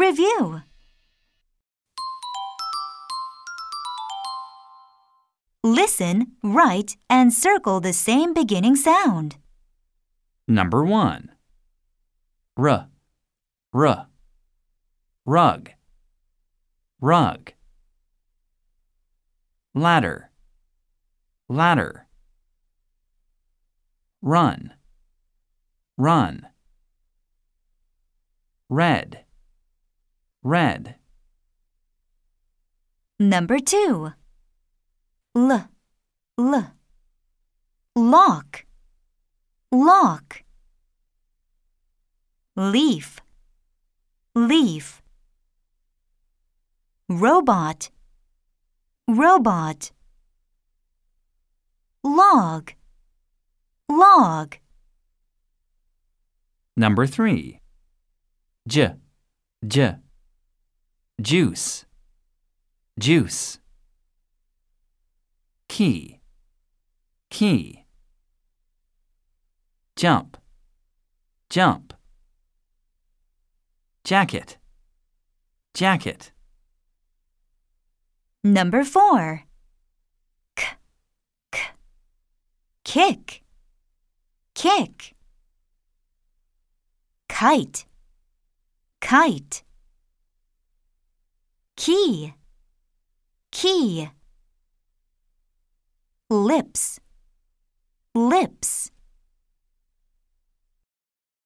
Review. Listen, write, and circle the same beginning sound. Number 1. R, r. Rug, rug. Ladder, ladder. Run, run. Red, red. Number 2. L, l. Lock, lock. Leaf, leaf. Robot, robot. Log, log. Number 3. J, j. Juice, juice. Key, key. Jump, jump. Jacket, jacket. Number 4. K, k. Kick, kick. Kite, kite. Key, key. Lips, lips.